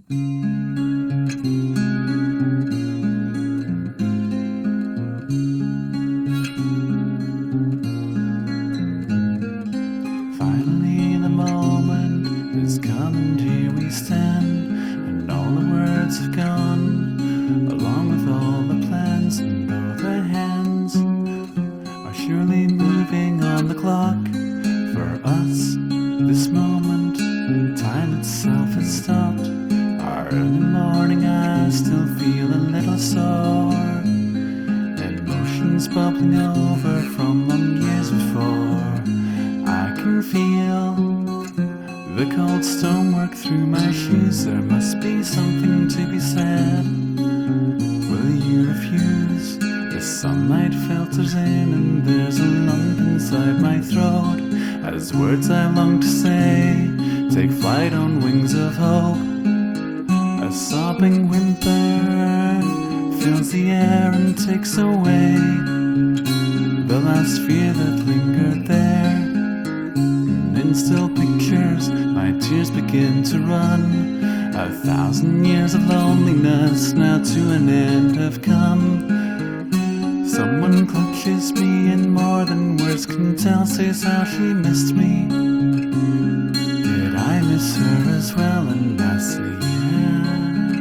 Finally the moment has come, and here we stand, and all the words have gone, along with all the plans, and though the hands are surely moving on the clock, for us this moment, time itself has stopped. Our early morning I still feel a little sore, emotions bubbling over from long years before. I can feel the cold stonework through my shoes. There must be something to be said. Will you refuse? The sunlight filters in, and there's a lump inside my throat as words I long to say take flight on wings of hope. A sobbing whimper fills the air and takes away the last fear that lingered there. In still pictures, my tears begin to run. 1,000 years of loneliness now to an end have come. Someone clutches me and more than words can tell, says how she missed me. Did I miss her as well? And I say yeah.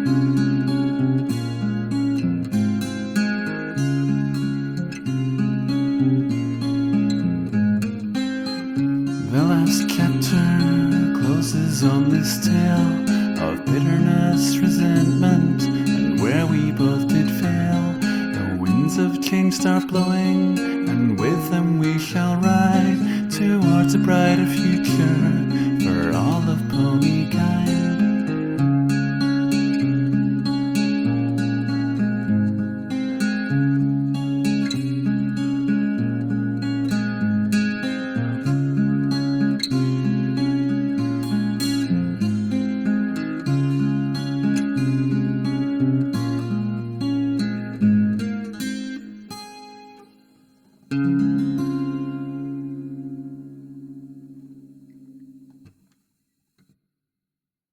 The last chapter closes on this tale of bitterness, resentment, and where we both did fail. The winds of change start blowing, and with them we shall ride towards a brighter future for all of pony kind.